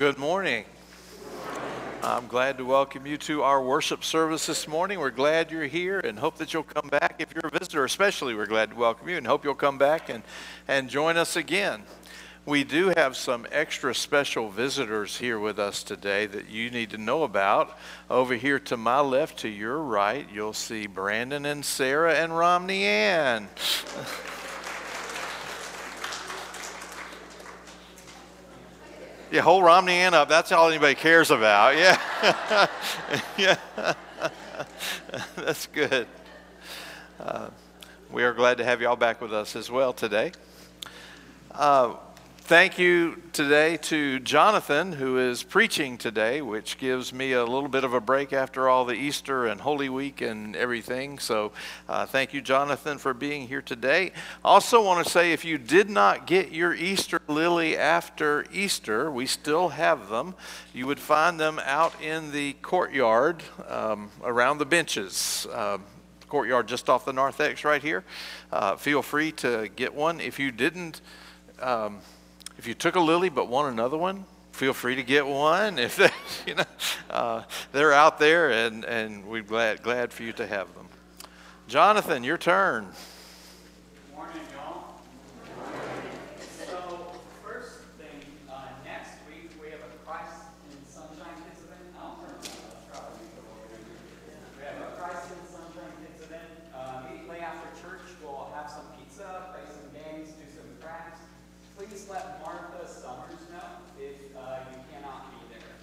Good morning. I'm glad to welcome you to our worship service this morning. We're glad you're here and hope that you'll come back. If you're a visitor especially, we're glad to welcome you and hope you'll come back and join us again. We do have some extra special visitors here with us today that you need to know about. Over here to my left, to your right, you'll see Brandon and Sarah and Romney Ann. Yeah, hold Romney Ann up. That's all anybody cares about. Yeah. Yeah. That's good. We are glad to have y'all back with us as well today. Thank you today to Jonathan, who is preaching today, which gives me a little bit of a break after all the Easter and Holy Week and everything. So thank you, Jonathan, for being here today. I also want to say, if you did not get your Easter lily after Easter, we still have them. You would find them out in the courtyard around the benches. Courtyard just off the narthex right here. Feel free to get one. If you didn't... If you took a lily but want another one, feel free to get one. If they, they're out there, and we're glad for you to have them. Jonathan, your turn. Good morning, y'all. So, first thing, next week we have a Christ in Sunshine Kids event. I'll turn probably over here. We have a Christ in Sunshine Kids event. Immediately after church, we'll have some pizza, play some games, do some crafts. Please let Martha Summers know if you cannot be there.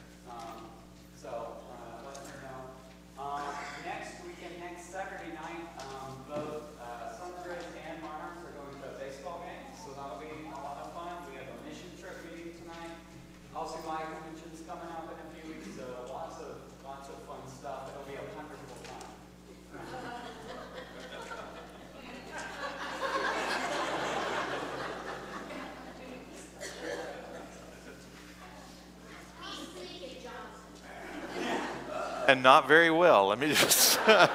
Let her know. Next weekend, next Saturday night, both Sunrise and Monarchs are going to a baseball game, so that'll be a lot of fun. We have a mission trip meeting tonight. Also, my convention's coming up in a few weeks, so lots of fun stuff. It'll be a wonderful time. And not very well. Let me just...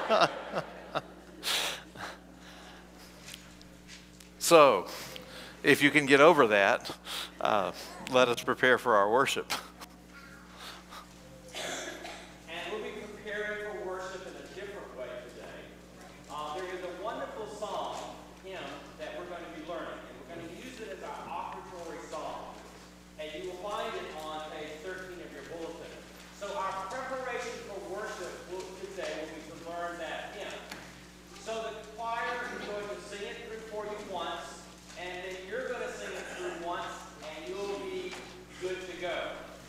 So, if you can get over that, let us prepare for our worship. And we'll be preparing for worship in a different way today. There is a wonderful song, hymn, that we're going to be learning. And we're going to use it as our offertory song. And you will find it on page 13 of your bulletin. So our preparation for worship today will be to learn that hymn. So the choir is going to sing it through for you once, and then you're going to sing it through once, and you'll be good to go.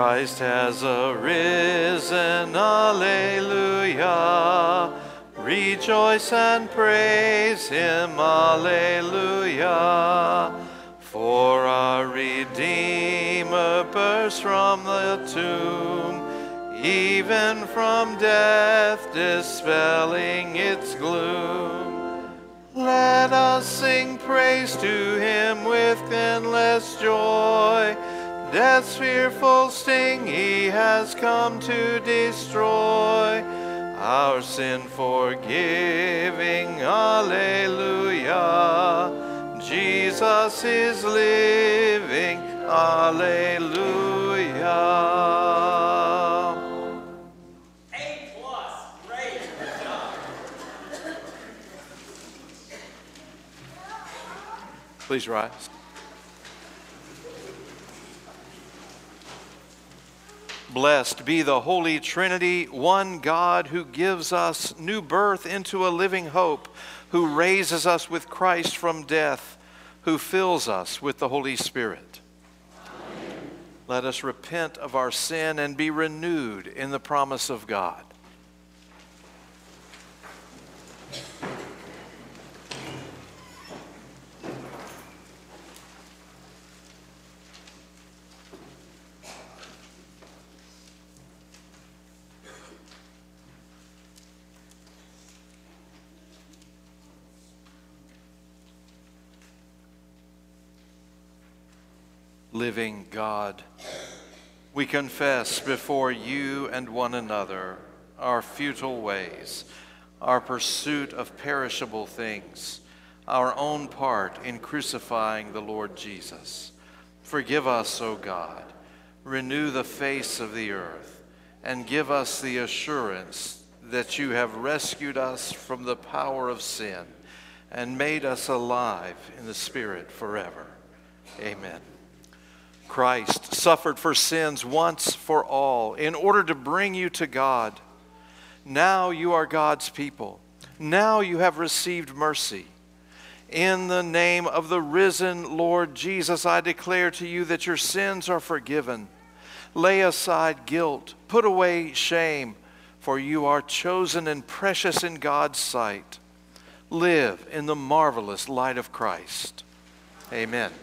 Christ has arisen, alleluia. Rejoice and praise him, alleluia. For our Redeemer burst from the tomb, even from death dispelling its gloom. Let us sing praise to him with endless joy. Death's fearful sting he has come to destroy. Our sin forgiving, alleluia. Jesus is living, alleluia. A+, great, good job. Please rise. Blessed be the Holy Trinity, one God who gives us new birth into a living hope, who raises us with Christ from death, who fills us with the Holy Spirit. Amen. Let us repent of our sin and be renewed in the promise of God. Living God, we confess before you and one another our futile ways, our pursuit of perishable things, our own part in crucifying the Lord Jesus. Forgive us, O God, renew the face of the earth, and give us the assurance that you have rescued us from the power of sin and made us alive in the Spirit forever. Amen. Christ suffered for sins once for all in order to bring you to God. Now you are God's people. Now you have received mercy. In the name of the risen Lord Jesus, I declare to you that your sins are forgiven. Lay aside guilt, put away shame, for you are chosen and precious in God's sight. Live in the marvelous light of Christ. Amen.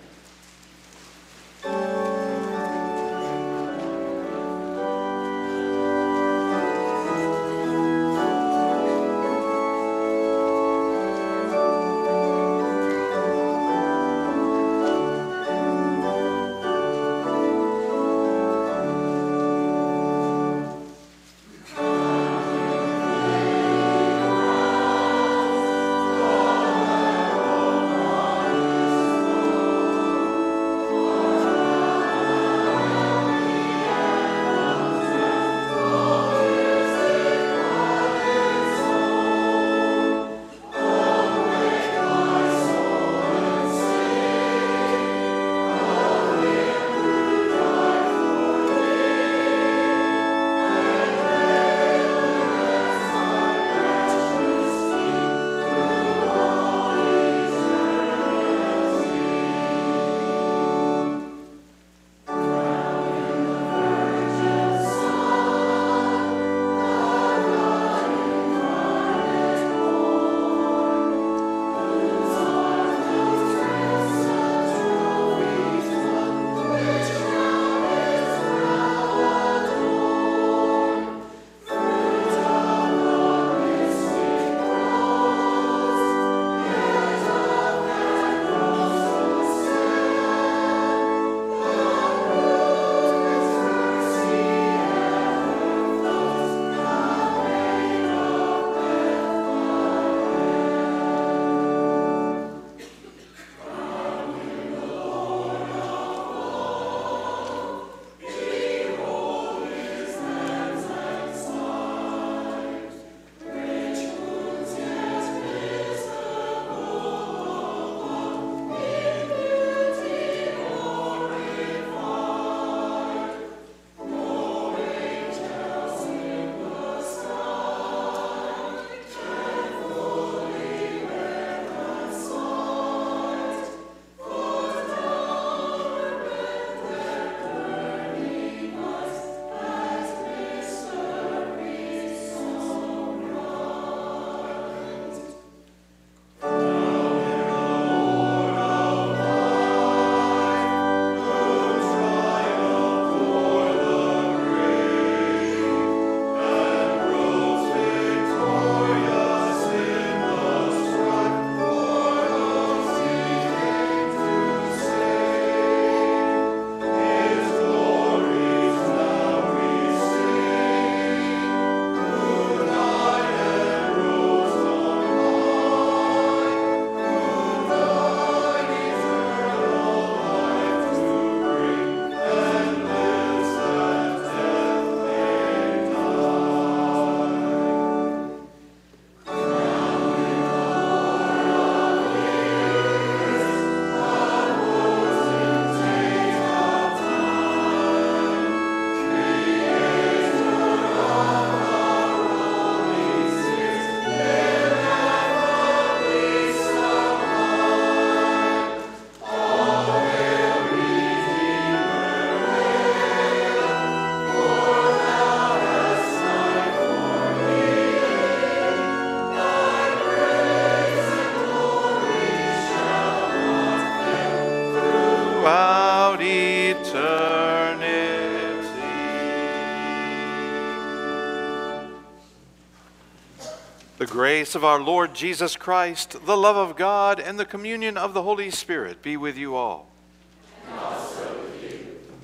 The grace of our Lord Jesus Christ, the love of God, and the communion of the Holy Spirit be with you all. And also with you.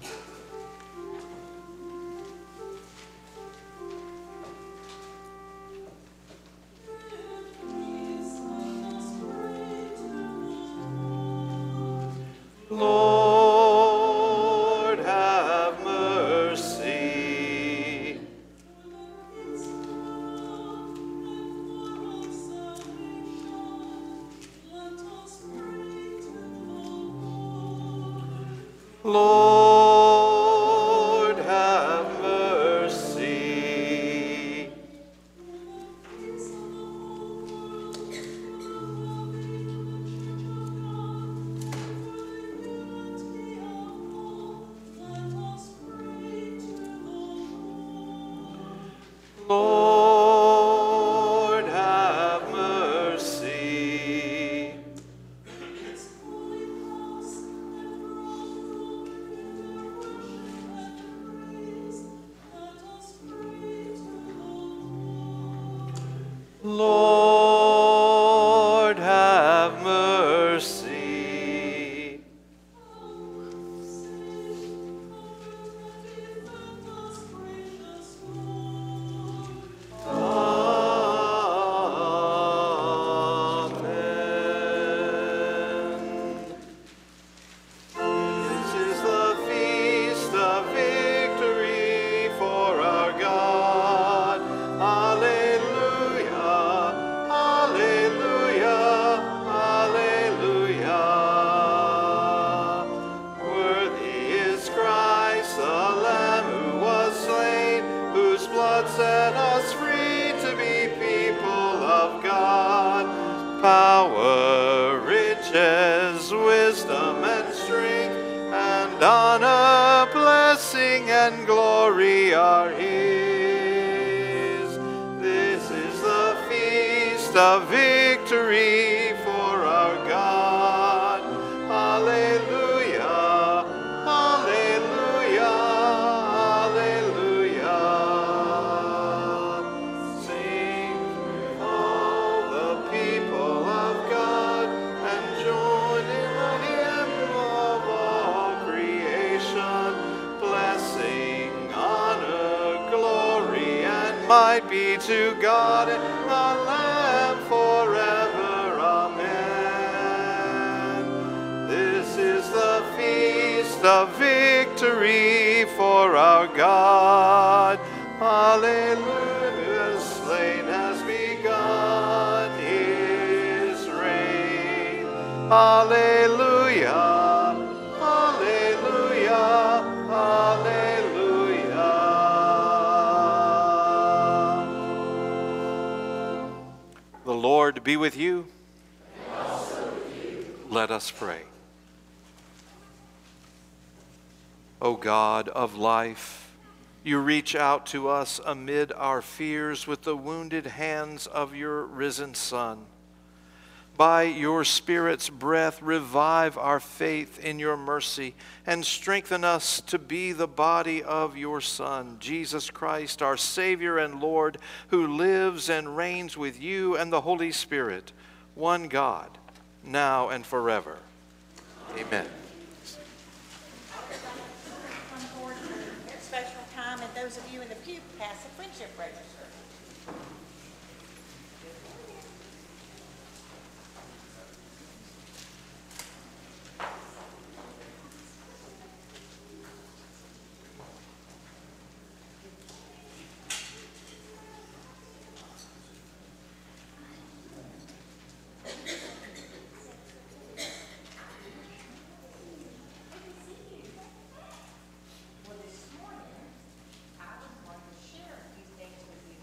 Lord, have mercy. Lord, have mercy. Lord, have mercy. Lord, have mercy. Amen. This is the feast of victory for our God. Alleluia, alleluia, alleluia. Worthy is Christ, the Lamb who was slain, whose blood set us free to be people of God. Power, riches, wisdom, and strength, and honor, blessing, and glory are His. This is the feast of victory for our God. Alleluia, alleluia, alleluia. Sing all the people of God and join in the hymn of all creation. Blessing, honor, glory, and might be to God and the Lamb forever. Amen. This is the feast of victory for our God. Alleluia. Slain has begun His reign. Alleluia. Alleluia. Alleluia. The Lord be with you. And also with you. Let us pray. O God of life, you reach out to us amid our fears with the wounded hands of your risen Son. By your Spirit's breath, revive our faith in your mercy and strengthen us to be the body of your Son, Jesus Christ, our Savior and Lord, who lives and reigns with you and the Holy Spirit, one God, now and forever. Amen. Come forward for a special time, and those of you in the pew, pass the friendship register. Well, this morning, I was going to share a few things with you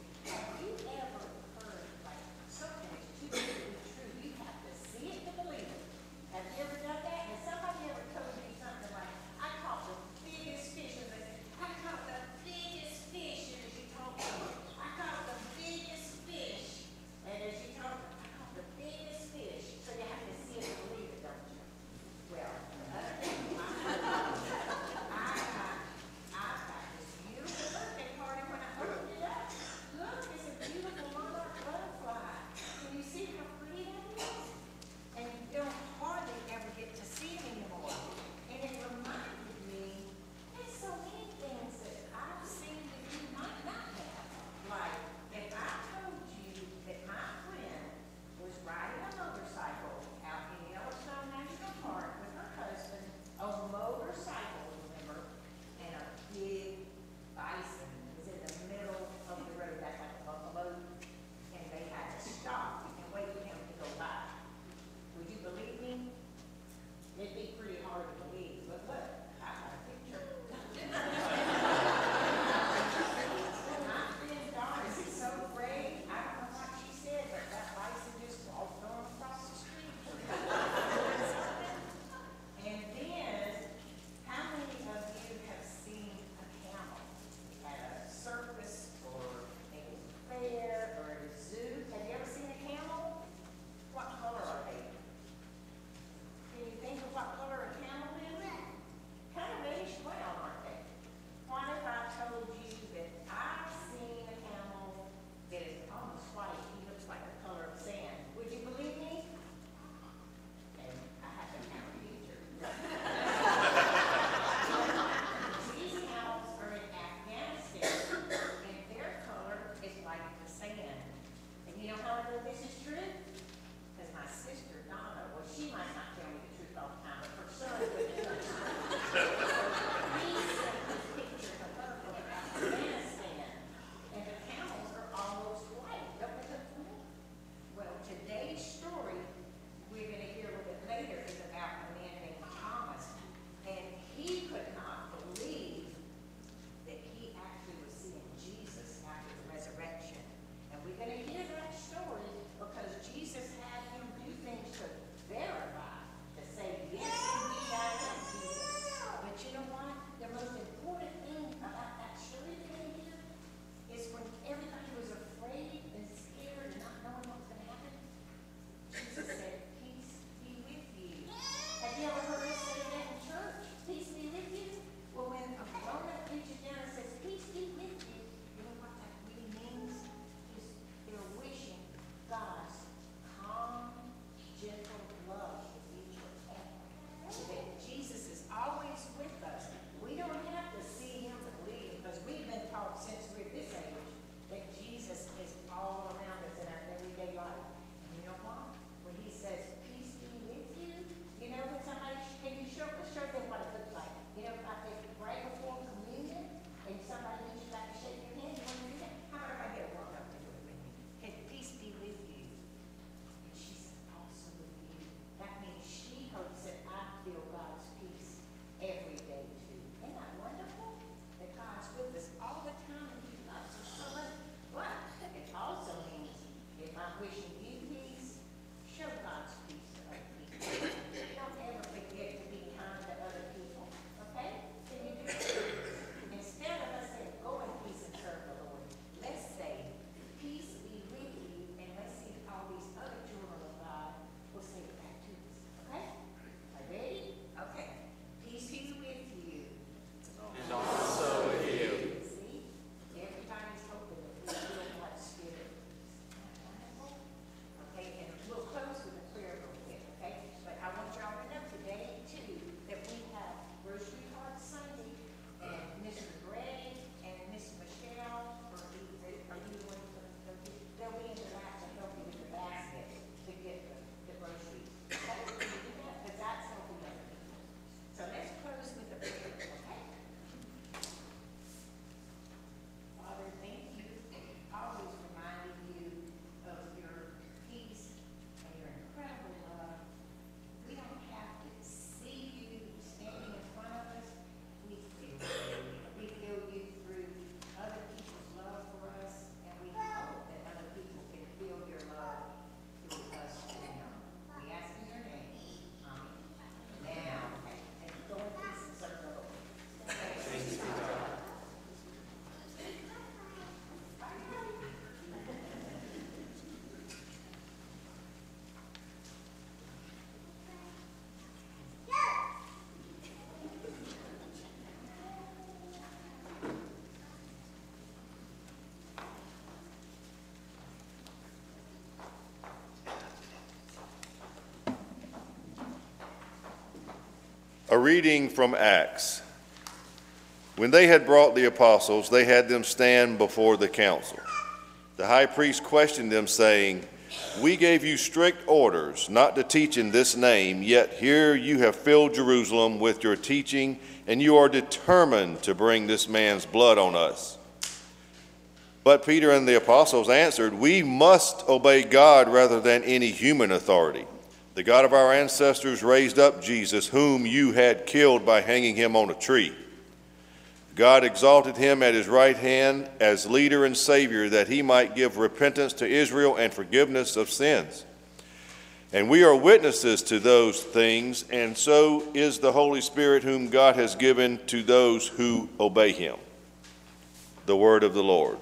A reading from Acts. When they had brought the apostles, they had them stand before the council. The high priest questioned them, saying, "We gave you strict orders not to teach in this name, yet here you have filled Jerusalem with your teaching, and you are determined to bring this man's blood on us." But Peter and the apostles answered, "We must obey God rather than any human authority. The God of our ancestors raised up Jesus, whom you had killed by hanging him on a tree. God exalted him at his right hand as leader and savior, that he might give repentance to Israel and forgiveness of sins. And we are witnesses to those things, and so is the Holy Spirit, whom God has given to those who obey him." The word of the Lord.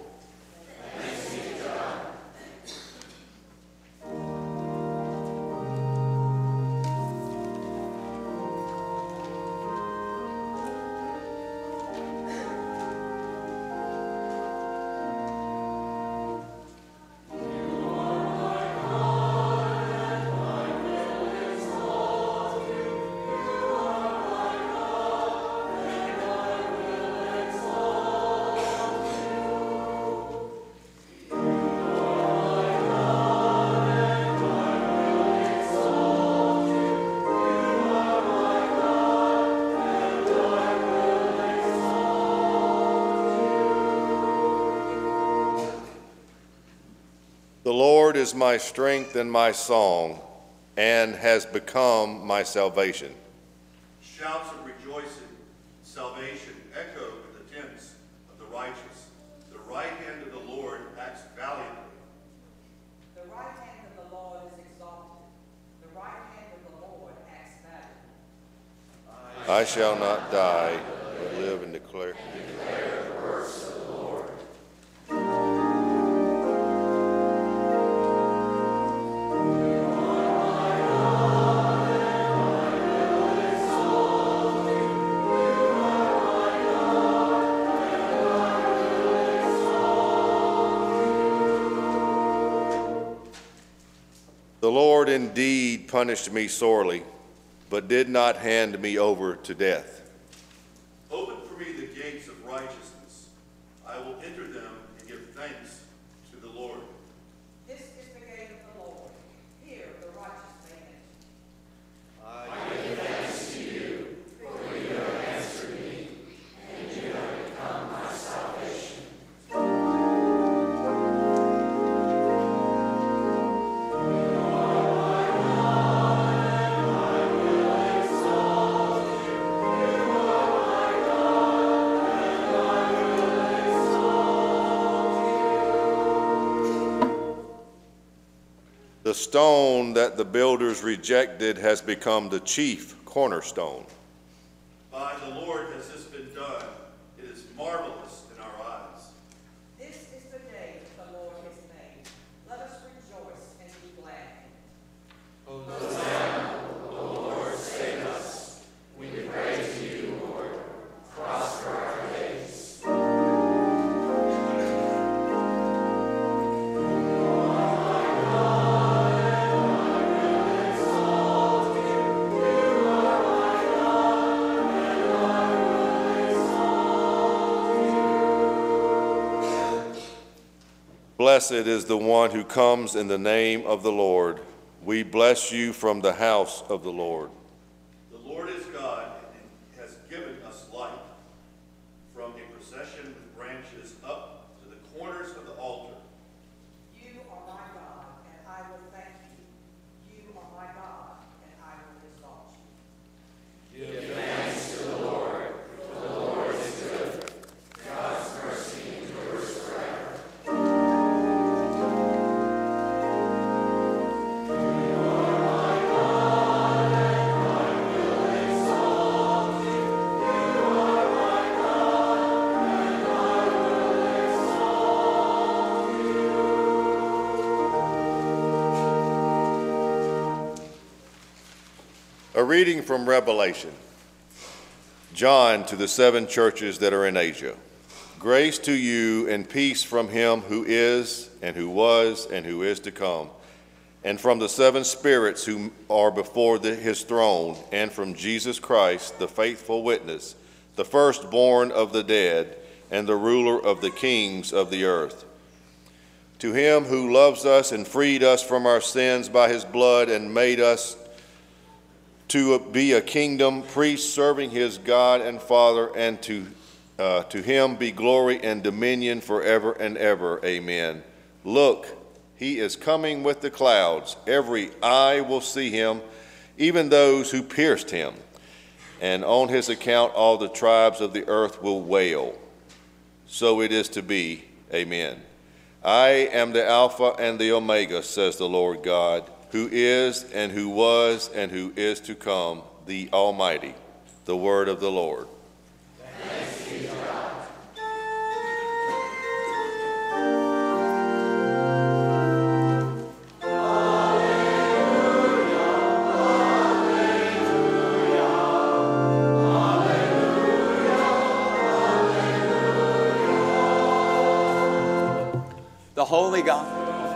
The Lord is my strength and my song, and has become my salvation. Shouts of rejoicing, salvation echo in the tents of the righteous. The right hand of the Lord acts valiantly. The right hand of the Lord is exalted. The right hand of the Lord acts valiantly. I shall not die, but live and declare. the works of the Lord. The Lord indeed punished me sorely, but did not hand me over to death. Open for me the gates of righteousness. I will enter them and give thanks to the Lord. This is the gate of the Lord. Here the righteous may enter. I give thanks to you, for you have answered me, and you have become my salvation. The stone that the builders rejected has become the chief cornerstone. By the Lord has this been done. It is marvelous in our eyes. This is the day that the Lord has made. Let us rejoice and be glad in it. Hosanna, O Lord, save us. We praise you, Lord. Prosper our days. Blessed is the one who comes in the name of the Lord. We bless you from the house of the Lord. The Lord is God and has given us light. From a procession with branches up to the corners of the altar. You are my God, and I will thank you. You are my God, and I will exalt you. Give thanks to the Lord, for the Lord is good. God's mercy endures forever. A reading from Revelation. John to the 7 churches that are in Asia. Grace to you and peace from him who is, and who was, and who is to come, and from the 7 spirits who are before his throne, and from Jesus Christ, the faithful witness, the firstborn of the dead, and the ruler of the kings of the earth. To him who loves us and freed us from our sins by his blood and made us to be a kingdom, priests serving his God and Father, and to him be glory and dominion forever and ever. Amen. Look, he is coming with the clouds. Every eye will see him, even those who pierced him. And on his account all the tribes of the earth will wail. So it is to be. Amen. I am the Alpha and the Omega, says the Lord God, who is and who was and who is to come, the Almighty. The word of the Lord. Thanks be to God. The Holy Gospel.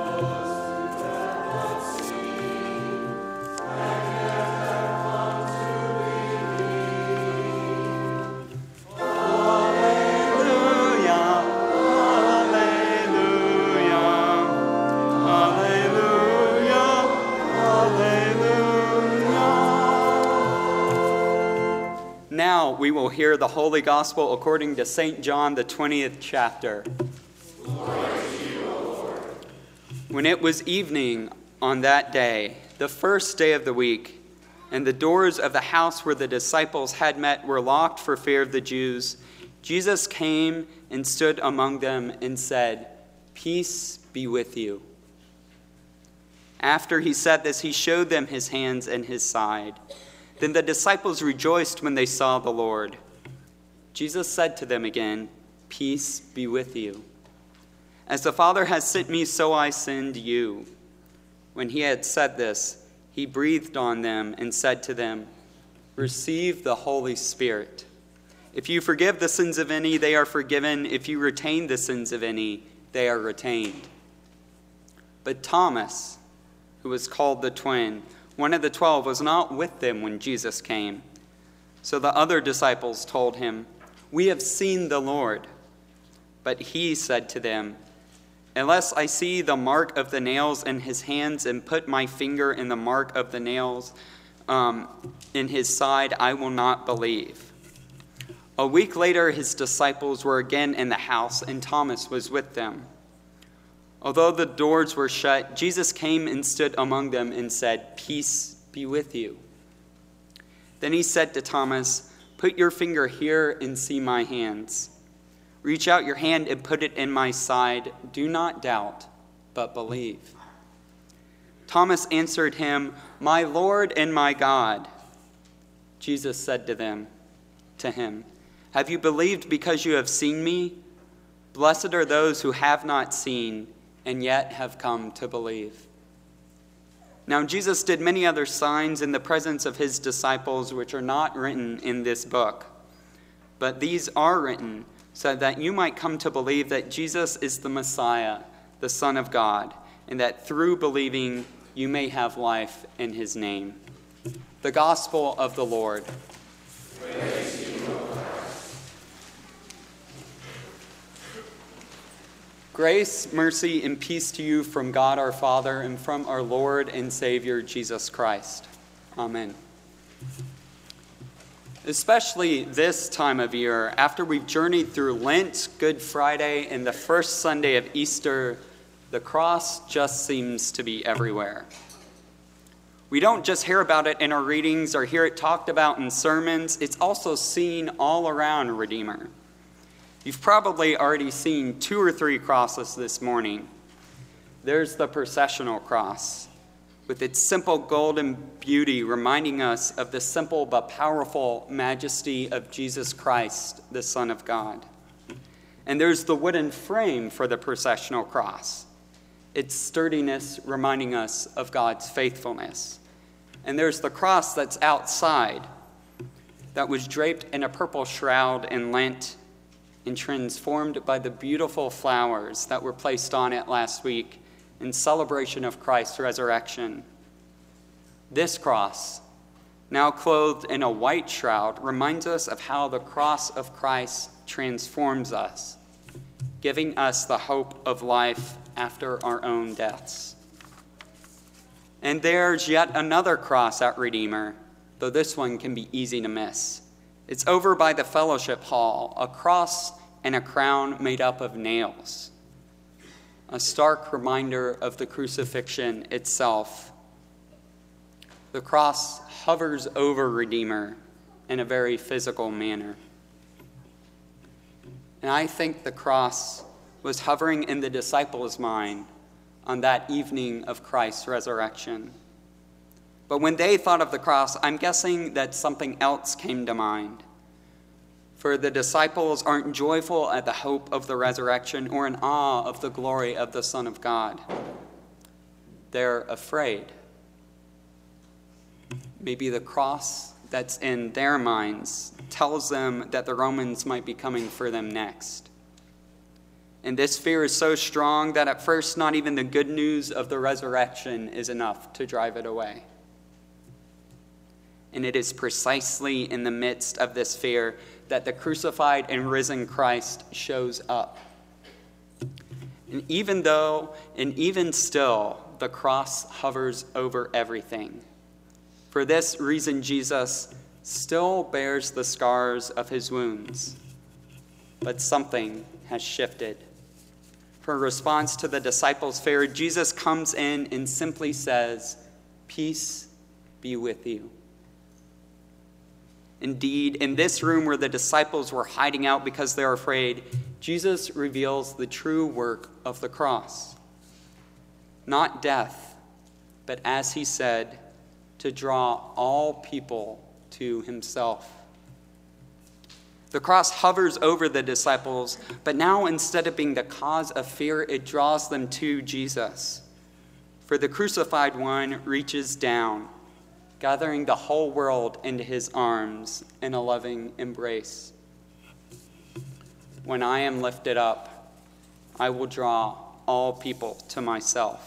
Now we will hear the Holy Gospel according to St. John, the 20th chapter. When it was evening on that day, the first day of the week, and the doors of the house where the disciples had met were locked for fear of the Jews, Jesus came and stood among them and said, "Peace be with you." After he said this, he showed them his hands and his side. Then the disciples rejoiced when they saw the Lord. Jesus said to them again, "Peace be with you. As the Father has sent me, so I send you." When he had said this, he breathed on them and said to them, "Receive the Holy Spirit. If you forgive the sins of any, they are forgiven. If you retain the sins of any, they are retained." But Thomas, who was called the twin, one of the 12, was not with them when Jesus came. So the other disciples told him, "We have seen the Lord." But he said to them, "Unless I see the mark of the nails in his hands and put my finger in the mark of the nails in his side, I will not believe." A week later, his disciples were again in the house, and Thomas was with them. Although the doors were shut, Jesus came and stood among them and said, "Peace be with you." Then he said to Thomas, "Put your finger here and see my hands. Reach out your hand and put it in my side. Do not doubt, but believe." Thomas answered him, "My Lord and my God." Jesus said to him, "Have you believed because you have seen me? Blessed are those who have not seen and yet have come to believe." Now Jesus did many other signs in the presence of his disciples, which are not written in this book. But these are written so that you might come to believe that Jesus is the Messiah, the Son of God, and that through believing you may have life in his name. The Gospel of the Lord. Praise to you, O Christ. Grace, mercy, and peace to you from God our Father and from our Lord and Savior Jesus Christ. Amen. Especially this time of year, after we've journeyed through Lent, Good Friday, and the first Sunday of Easter, the cross just seems to be everywhere. We don't just hear about it in our readings or hear it talked about in sermons. It's also seen all around Redeemer. You've probably already seen 2 or 3 crosses this morning. There's the processional cross, with its simple golden beauty reminding us of the simple but powerful majesty of Jesus Christ, the Son of God. And there's the wooden frame for the processional cross, its sturdiness reminding us of God's faithfulness. And there's the cross that's outside, that was draped in a purple shroud in Lent and transformed by the beautiful flowers that were placed on it last week in celebration of Christ's resurrection. This cross, now clothed in a white shroud, reminds us of how the cross of Christ transforms us, giving us the hope of life after our own deaths. And there's yet another cross at Redeemer, though this one can be easy to miss. It's over by the fellowship hall, a cross and a crown made up of nails, a stark reminder of the crucifixion itself. The cross hovers over Redeemer in a very physical manner. And I think the cross was hovering in the disciples' mind on that evening of Christ's resurrection. But when they thought of the cross, I'm guessing that something else came to mind. For the disciples aren't joyful at the hope of the resurrection or in awe of the glory of the Son of God. They're afraid. Maybe the cross that's in their minds tells them that the Romans might be coming for them next. And this fear is so strong that at first not even the good news of the resurrection is enough to drive it away. And it is precisely in the midst of this fear that the crucified and risen Christ shows up. And even still, the cross hovers over everything. For this reason, Jesus still bears the scars of his wounds. But something has shifted. For a response to the disciples' fear, Jesus comes in and simply says, "Peace be with you." Indeed, in this room where the disciples were hiding out because they're afraid, Jesus reveals the true work of the cross. Not death, but as he said, to draw all people to himself. The cross hovers over the disciples, but now instead of being the cause of fear, it draws them to Jesus. For the crucified one reaches down, gathering the whole world into his arms in a loving embrace. When I am lifted up, I will draw all people to myself.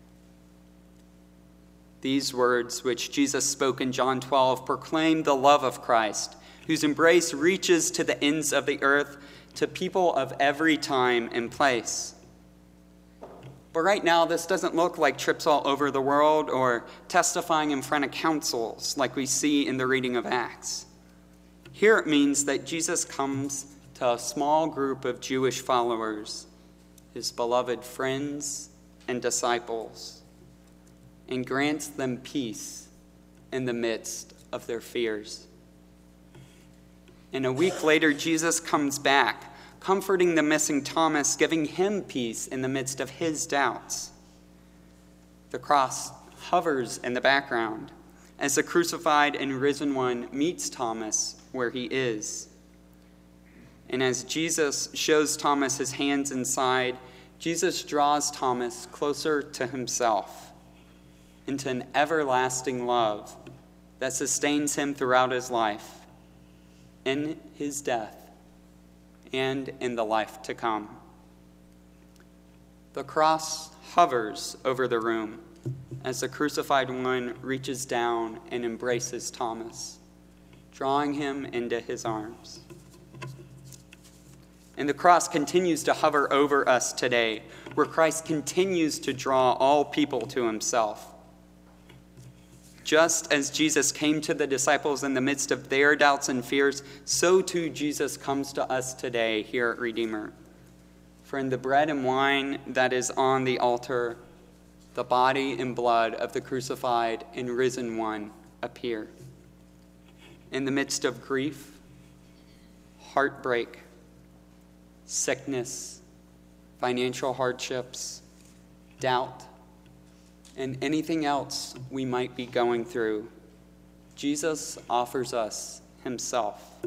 These words, which Jesus spoke in John 12, proclaim the love of Christ, whose embrace reaches to the ends of the earth, to people of every time and place. But right now, this doesn't look like trips all over the world or testifying in front of councils like we see in the reading of Acts. Here it means that Jesus comes to a small group of Jewish followers, his beloved friends and disciples, and grants them peace in the midst of their fears. And a week later, Jesus comes back, comforting the missing Thomas, giving him peace in the midst of his doubts. The cross hovers in the background as the crucified and risen one meets Thomas where he is. And as Jesus shows Thomas his hands inside, Jesus draws Thomas closer to himself, into an everlasting love that sustains him throughout his life, in his death, and in the life to come. The cross hovers over the room as the crucified one reaches down and embraces Thomas, drawing him into his arms. And the cross continues to hover over us today, where Christ continues to draw all people to himself. Just as Jesus came to the disciples in the midst of their doubts and fears, so too Jesus comes to us today here at Redeemer. For in the bread and wine that is on the altar, the body and blood of the crucified and risen one appear. In the midst of grief, heartbreak, sickness, financial hardships, doubt, and anything else we might be going through, Jesus offers us himself.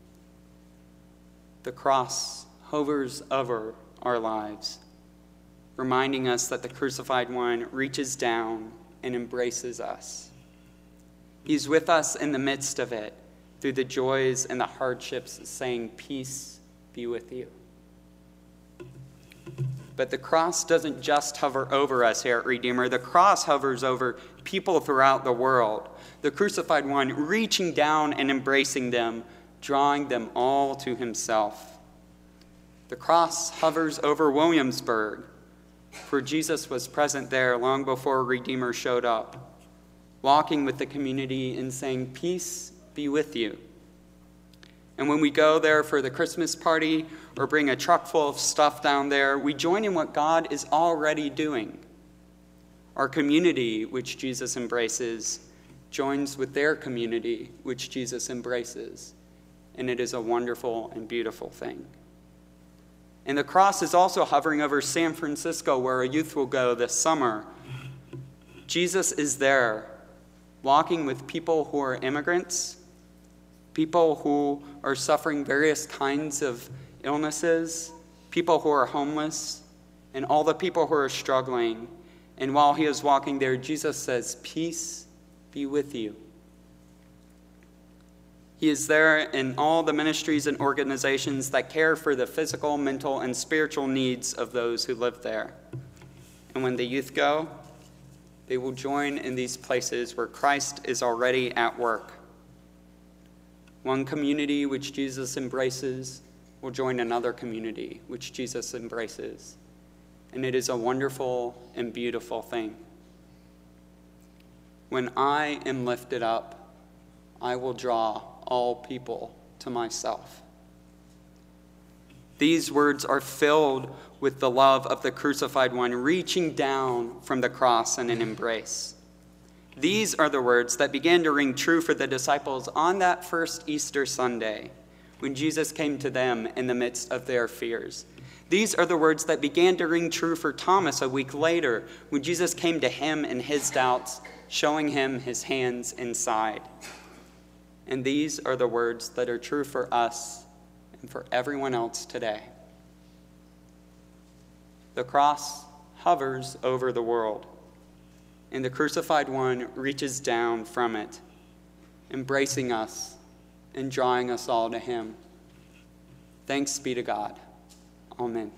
The cross hovers over our lives, reminding us that the crucified one reaches down and embraces us. He's with us in the midst of it, through the joys and the hardships, saying, "Peace be with you." But the cross doesn't just hover over us here at Redeemer. The cross hovers over people throughout the world. The crucified one reaching down and embracing them, drawing them all to himself. The cross hovers over Williamsburg, for Jesus was present there long before Redeemer showed up, walking with the community and saying, "Peace be with you." And when we go there for the Christmas party or bring a truck full of stuff down there, we join in what God is already doing. Our community, which Jesus embraces, joins with their community, which Jesus embraces. And it is a wonderful and beautiful thing. And the cross is also hovering over San Francisco, where a youth will go this summer. Jesus is there, walking with people who are immigrants, people who are suffering various kinds of illnesses, people who are homeless, and all the people who are struggling. And while he is walking there, Jesus says, "Peace be with you." He is there in all the ministries and organizations that care for the physical, mental, and spiritual needs of those who live there. And when the youth go, they will join in these places where Christ is already at work. One community which Jesus embraces will join another community which Jesus embraces. And it is a wonderful and beautiful thing. When I am lifted up, I will draw all people to myself. These words are filled with the love of the crucified one, reaching down from the cross in an embrace. These are the words that began to ring true for the disciples on that first Easter Sunday, when Jesus came to them in the midst of their fears. These are the words that began to ring true for Thomas a week later, when Jesus came to him in his doubts, showing him his hands and side. And these are the words that are true for us and for everyone else today. The cross hovers over the world, and the crucified one reaches down from it, embracing us and drawing us all to him. Thanks be to God. Amen.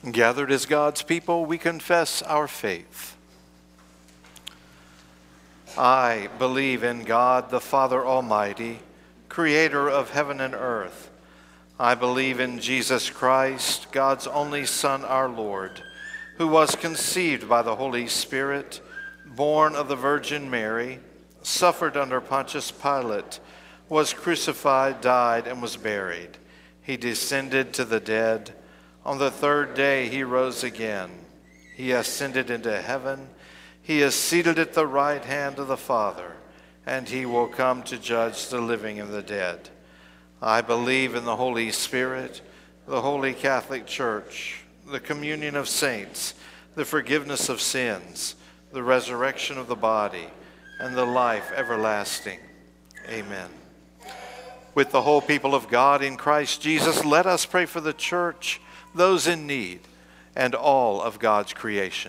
Gathered as God's people, we confess our faith. I believe in God, the Father Almighty, creator of heaven and earth. I believe in Jesus Christ, God's only Son, our Lord, who was conceived by the Holy Spirit, born of the Virgin Mary, suffered under Pontius Pilate, was crucified, died, and was buried. He descended to the dead. On the third day he rose again. He ascended into heaven. He is seated at the right hand of the Father, and he will come to judge the living and the dead. I believe in the Holy Spirit, the Holy Catholic Church, the communion of saints, the forgiveness of sins, the resurrection of the body, and the life everlasting. Amen. With the whole people of God in Christ Jesus, let us pray for the church, those in need, and all of God's creation.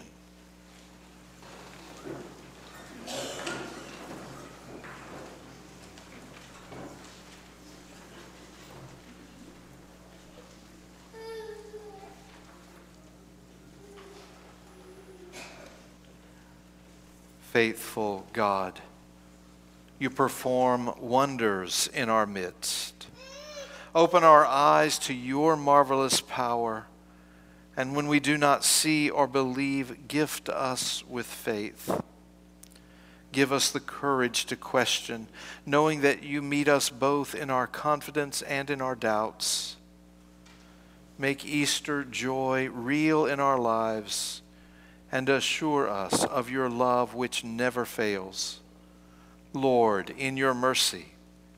Faithful God, you perform wonders in our midst. Open our eyes to your marvelous power, and when we do not see or believe, gift us with faith. Give us the courage to question, knowing that you meet us both in our confidence and in our doubts. Make Easter joy real in our lives, and assure us of your love which never fails. Lord, in your mercy,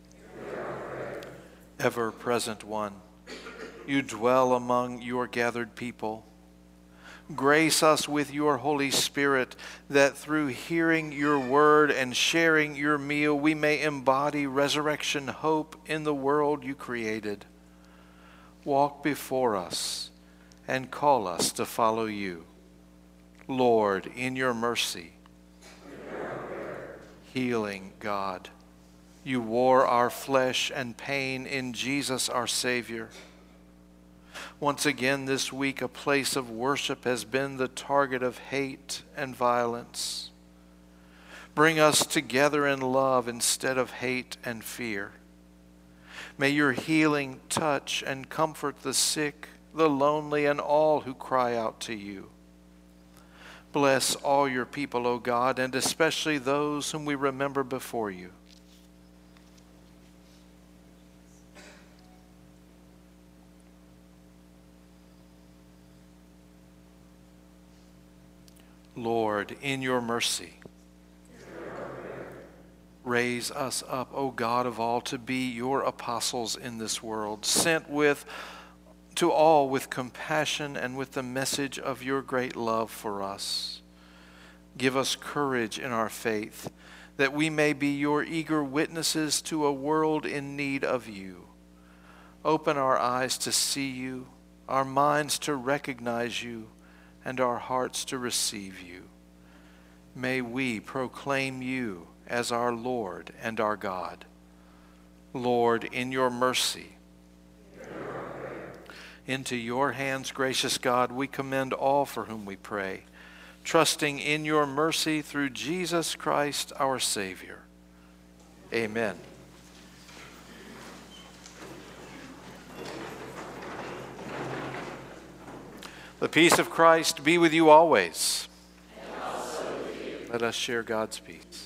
ever-present one, you dwell among your gathered people. Grace us with your Holy Spirit, that through hearing your word and sharing your meal, we may embody resurrection hope in the world you created. Walk before us and call us to follow you. Lord, in your mercy, healing God, you wore our flesh and pain in Jesus our Savior. Once again this week, a place of worship has been the target of hate and violence. Bring us together in love instead of hate and fear. May your healing touch and comfort the sick, the lonely, and all who cry out to you. Bless all your people, O God, and especially those whom we remember before you. Lord, in your mercy, raise us up, O God of all, to be your apostles in this world, sent to all with compassion and with the message of your great love for us. Give us courage in our faith, that we may be your eager witnesses to a world in need of you. Open our eyes to see you, our minds to recognize you, and our hearts to receive you. May we proclaim you as our Lord and our God. Lord, in your mercy, into your hands, gracious God, we commend all for whom we pray, trusting in your mercy through Jesus Christ our Savior. Amen. The peace of Christ be with you always. And also with you. Let us share God's peace.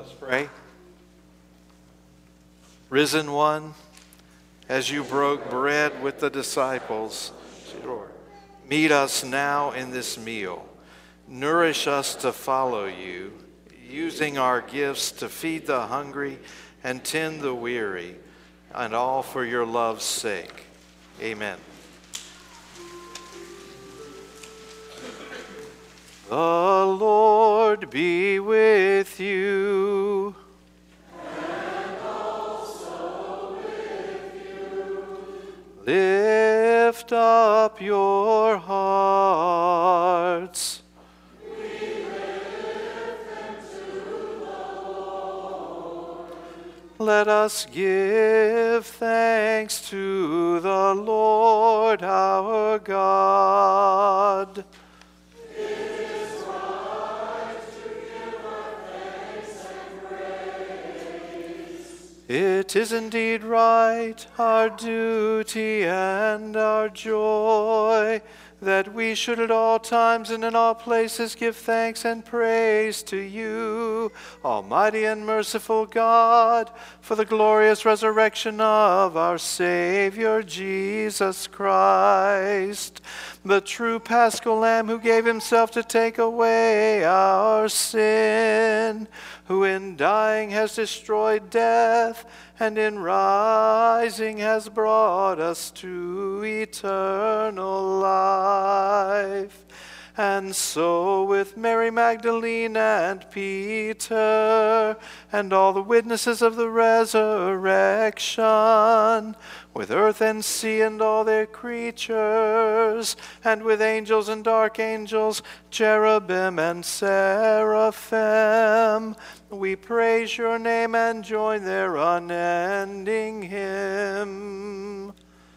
us pray. Risen One, as you broke bread with the disciples, meet us now in this meal. Nourish us to follow you, using our gifts to feed the hungry and tend the weary, and all for your love's sake. Amen. The Lord be with you. And also with you. Lift up your hearts. We lift them to the Lord. Let us give thanks to the Lord our God. It is indeed right, our duty and our joy, that we should at all times and in all places give thanks and praise to you, Almighty and merciful God, for the glorious resurrection of our Savior Jesus Christ, the true Paschal Lamb who gave himself to take away our sin, who in dying has destroyed death, and in rising has brought us to eternal life. And so with Mary Magdalene and Peter, and all the witnesses of the resurrection, with earth and sea and all their creatures, and with angels and archangels, cherubim and seraphim, we praise your name and join their unending hymn.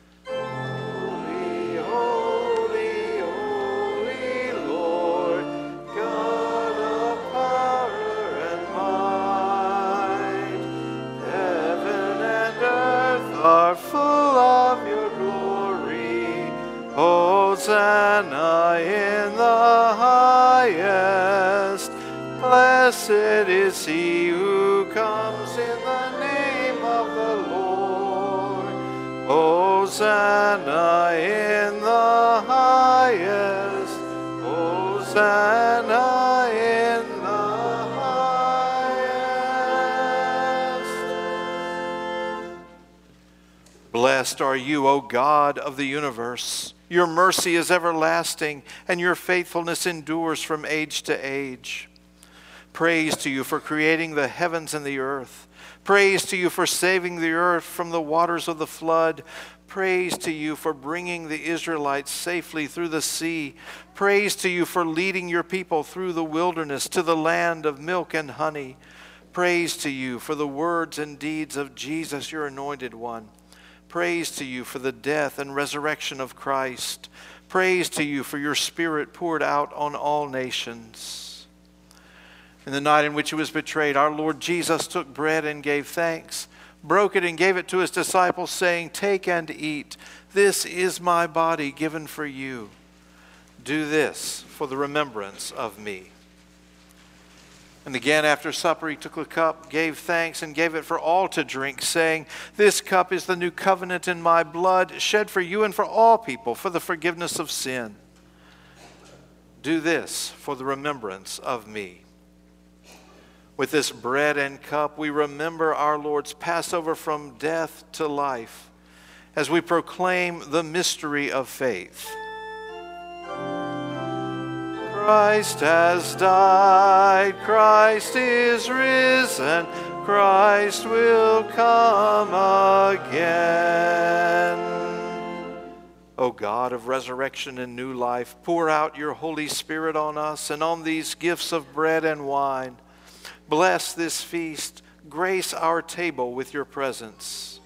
Holy, holy, holy Lord, God of power and might, heaven and earth are full of your glory. Hosanna in the highest. Blessed is he who comes in the name of the Lord. Hosanna in the highest. Hosanna in the highest. Blessed are you, O God of the universe. Your mercy is everlasting, and your faithfulness endures from age to age. Praise to you for creating the heavens and the earth. Praise to you for saving the earth from the waters of the flood. Praise to you for bringing the Israelites safely through the sea. Praise to you for leading your people through the wilderness to the land of milk and honey. Praise to you for the words and deeds of Jesus, your anointed one. Praise to you for the death and resurrection of Christ. Praise to you for your Spirit poured out on all nations. In the night in which he was betrayed, our Lord Jesus took bread and gave thanks, broke it and gave it to his disciples, saying, "Take and eat. This is my body given for you. Do this for the remembrance of me." And again after supper he took a cup, gave thanks, and gave it for all to drink, saying, "This cup is the new covenant in my blood, shed for you and for all people for the forgiveness of sin. Do this for the remembrance of me." With this bread and cup, we remember our Lord's Passover from death to life as we proclaim the mystery of faith. Christ has died, Christ is risen, Christ will come again. O God of resurrection and new life, pour out your Holy Spirit on us and on these gifts of bread and wine. Bless this feast. Grace our table with your presence.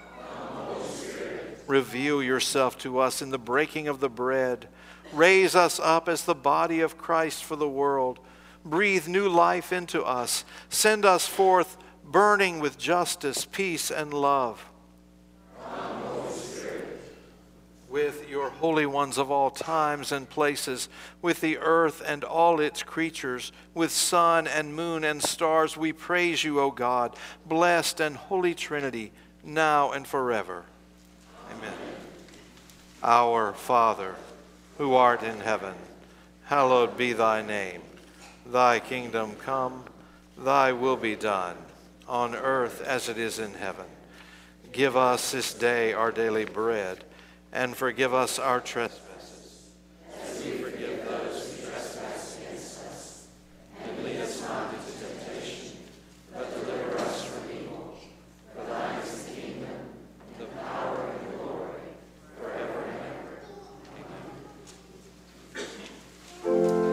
Reveal yourself to us in the breaking of the bread. Raise us up as the body of Christ for the world. Breathe new life into us. Send us forth burning with justice, peace, and love. With your holy ones of all times and places, with the earth and all its creatures, with sun and moon and stars, we praise you, O God, blessed and holy Trinity, now and forever. Amen. Our Father, who art in heaven, hallowed be thy name. Thy kingdom come, thy will be done, on earth as it is in heaven. Give us this day our daily bread, and forgive us our trespasses, as we forgive those who trespass against us. And lead us not into temptation, but deliver us from evil. For thine is the kingdom, the power, and the glory, forever and ever. Amen.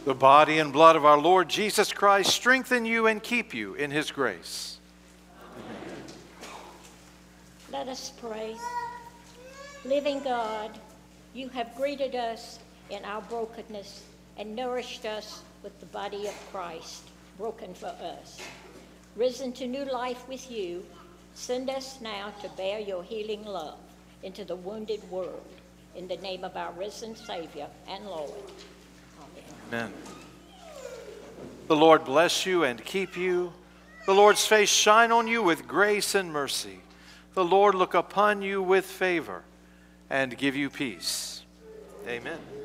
The body and blood of our Lord Jesus Christ strengthen you and keep you in his grace. Let us pray. Living God, you have greeted us in our brokenness and nourished us with the body of Christ, broken for us. Risen to new life with you, send us now to bear your healing love into the wounded world. In the name of our risen Savior and Lord. Amen. Amen. The Lord bless you and keep you. The Lord's face shine on you with grace and mercy. The Lord look upon you with favor and give you peace. Amen.